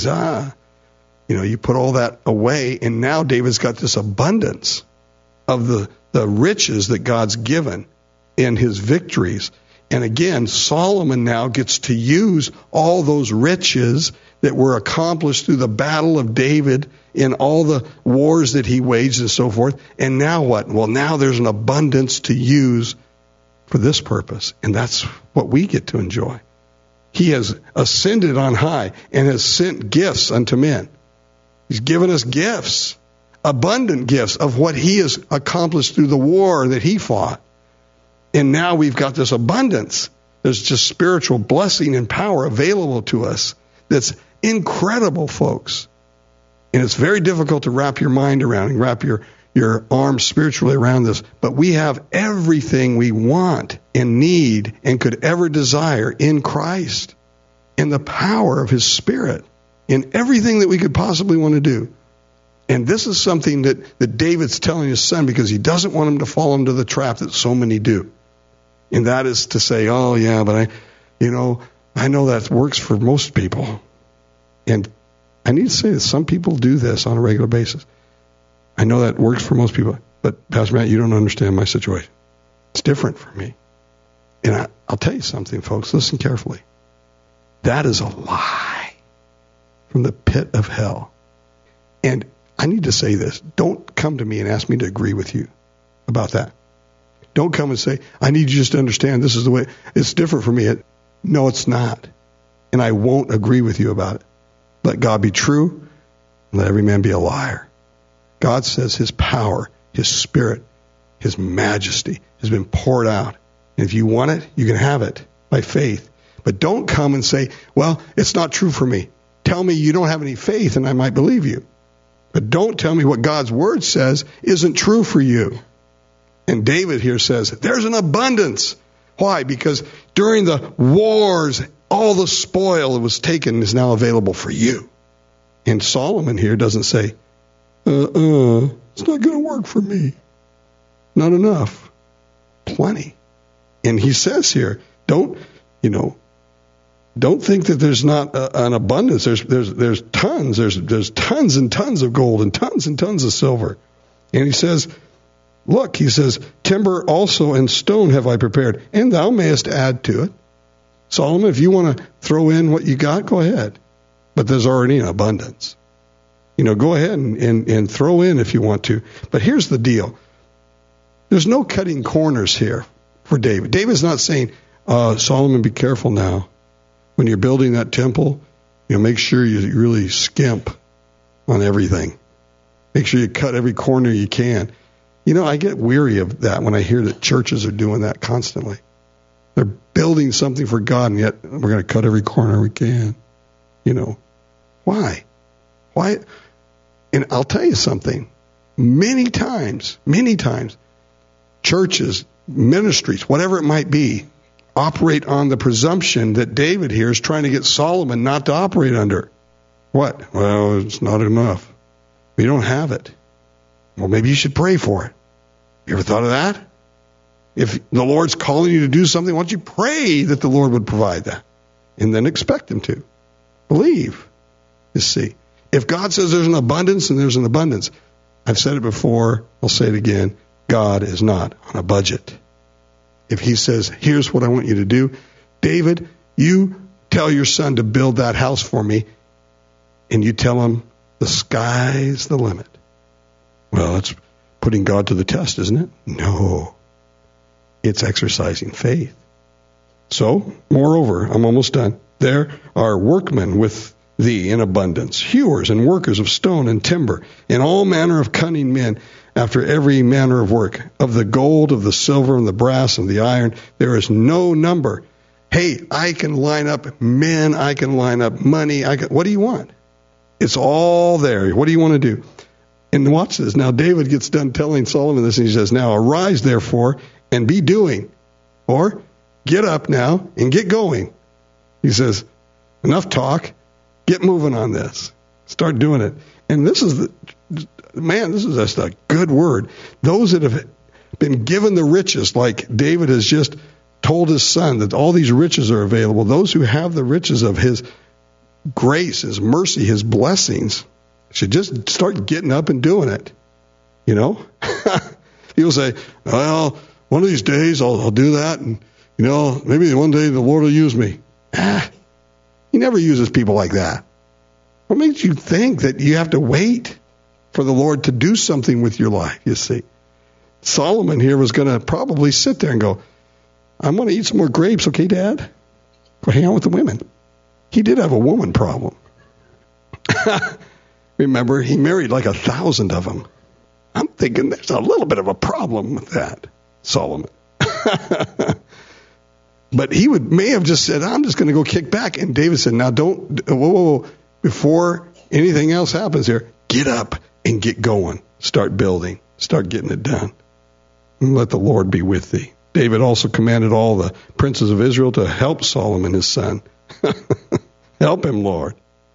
you put all that away, and now David's got this abundance of the riches that God's given in his victories. And again, Solomon now gets to use all those riches that were accomplished through the battle of David in all the wars that he waged and so forth. And now what? Well, now there's an abundance to use for this purpose. And that's what we get to enjoy. He has ascended on high and has sent gifts unto men. He's given us gifts, abundant gifts of what he has accomplished through the war that he fought. And now we've got this abundance. There's just spiritual blessing and power available to us that's incredible, folks. And it's very difficult to wrap your mind around and wrap your arms spiritually around this. But we have everything we want and need and could ever desire in Christ, in the power of his Spirit, in everything that we could possibly want to do. And this is something that David's telling his son because he doesn't want him to fall into the trap that so many do. And that is to say, oh, yeah, but I know that works for most people. And I need to say that some people do this on a regular basis. I know that works for most people. But, Pastor Matt, you don't understand my situation. It's different for me. And I'll tell you something, folks. Listen carefully. That is a lie from the pit of hell. And I need to say this. Don't come to me and ask me to agree with you about that. Don't come and say, I need you just to understand this is the way. It's different for me. No, it's not. And I won't agree with you about it. Let God be true and let every man be a liar. God says his power, his Spirit, his majesty has been poured out. And if you want it, you can have it by faith. But don't come and say, well, it's not true for me. Tell me you don't have any faith and I might believe you. But don't tell me what God's word says isn't true for you. And David here says, there's an abundance. Why? Because during the wars, all the spoil that was taken is now available for you. And Solomon here doesn't say, it's not going to work for me. Not enough. Plenty. And he says here, don't think that there's not an abundance. There's tons. There's tons and tons of gold and tons of silver. And he says, look, he says, timber also and stone have I prepared, and thou mayest add to it. Solomon, if you want to throw in what you got, go ahead. But there's already an abundance. Go ahead and throw in if you want to. But here's the deal. There's no cutting corners here for David. David's not saying, Solomon, be careful now. When you're building that temple, Make sure you really skimp on everything. Make sure you cut every corner you can. I get weary of that when I hear that churches are doing that constantly. They're building something for God, and yet we're going to cut every corner we can. Why? Why? And I'll tell you something. Many times, churches, ministries, whatever it might be, operate on the presumption that David here is trying to get Solomon not to operate under. What? Well, it's not enough. We don't have it. Well, maybe you should pray for it. You ever thought of that? If the Lord's calling you to do something, why don't you pray that the Lord would provide that? And then expect Him to. Believe. You see. If God says there's an abundance, and there's an abundance. I've said it before. I'll say it again. God is not on a budget. If He says, here's what I want you to do. David, you tell your son to build that house for me. And you tell him the sky's the limit. Well, that's putting God to the test, isn't it? No. It's exercising faith. So, moreover, I'm almost done. There are workmen with thee in abundance, hewers and workers of stone and timber, and all manner of cunning men after every manner of work. Of the gold, of the silver, and the brass, and the iron, there is no number. Hey, I can line up men, I can line up money. What do you want? It's all there. What do you want to do? And watch this. Now David gets done telling Solomon this, and he says, now arise therefore and be doing. Or get up now and get going. He says, enough talk. Get moving on this. Start doing it. And this is just a good word. Those that have been given the riches, like David has just told his son that all these riches are available, those who have the riches of his grace, his mercy, his blessings, should just start getting up and doing it. People say, well, one of these days I'll do that, and maybe one day the Lord will use me. He never uses people like that. What makes you think that you have to wait for the Lord to do something with your life, you see? Solomon here was going to probably sit there and go, I'm going to eat some more grapes, okay, Dad? Go hang out with the women. He did have a woman problem. Remember, he married like 1,000 of them. I'm thinking there's a little bit of a problem with that, Solomon. But he may have just said, I'm just going to go kick back. And David said, now whoa. Before anything else happens here, get up and get going. Start building. Start getting it done. And let the Lord be with thee. David also commanded all the princes of Israel to help Solomon his son. Help him, Lord.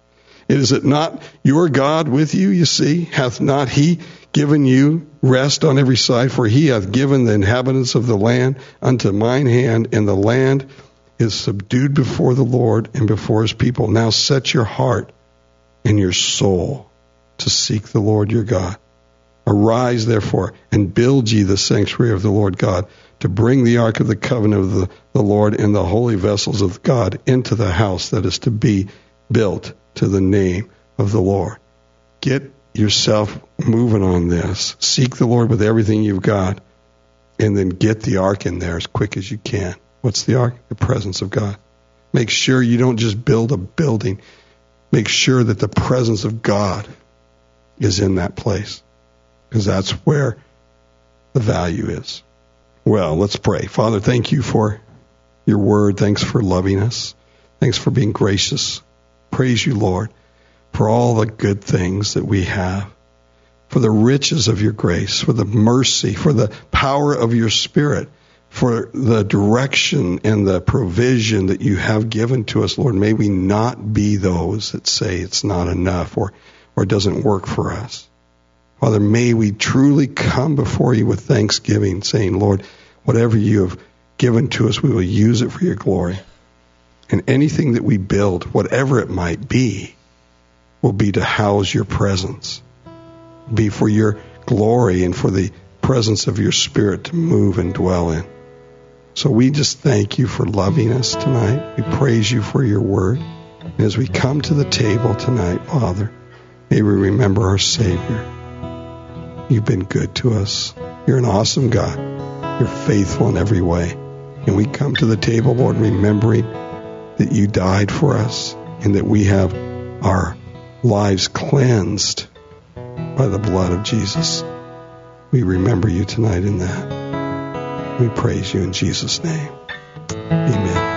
Is it not your God with you, you see? Hath not He given you rest on every side? For He hath given the inhabitants of the land unto mine hand, and the land is subdued before the Lord and before His people. Now set your heart and your soul to seek the Lord your God. Arise, therefore, and build ye the sanctuary of the Lord God, to bring the ark of the covenant of the Lord and the holy vessels of God into the house that is to be built to the name of the Lord. Get yourself moving on this. Seek the Lord with everything you've got, and then get the ark in there as quick as you can. What's the ark? The presence of God. Make sure you don't just build a building. Make sure that the presence of God is in that place, because that's where the value is. Well, let's pray. Father, thank you for your word. Thanks for loving us. Thanks for being gracious. Praise you, Lord, for all the good things that we have, for the riches of your grace, for the mercy, for the power of your Spirit, for the direction and the provision that you have given to us, Lord. May we not be those that say it's not enough or it doesn't work for us. Father, may we truly come before you with thanksgiving, saying, Lord, whatever you have given to us, we will use it for your glory. And anything that we build, whatever it might be, will be to house your presence, be for your glory and for the presence of your Spirit to move and dwell in. So we just thank you for loving us tonight. We praise you for your word. And as we come to the table tonight, Father, may we remember our Savior. You've been good to us. You're an awesome God. You're faithful in every way. And we come to the table, Lord, remembering that you died for us. and that we have our lives cleansed by the blood of Jesus. We remember you tonight in that. We praise you in Jesus' name. Amen.